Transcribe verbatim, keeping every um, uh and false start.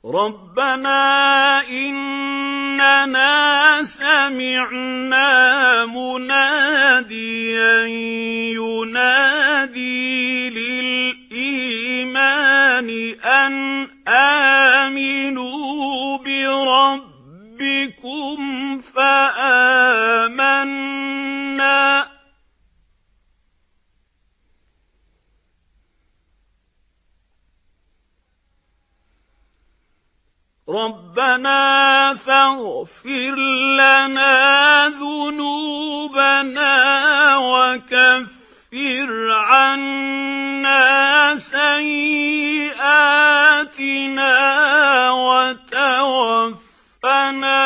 رَبَّنَا إِنَّنَا سَمِعْنَا مُنَادِيًا يُنَادِي لِلْإِيمَانِ أَنْ آمِنُوا بِرَبِّكُمْ فَآمَنَّا رَبَّنَا فَاغْفِرْ لَنَا ذُنُوبَنَا وَكَفِّرْ عَنَّا سَيِّئَاتِنَا وَتَوَفَّنَا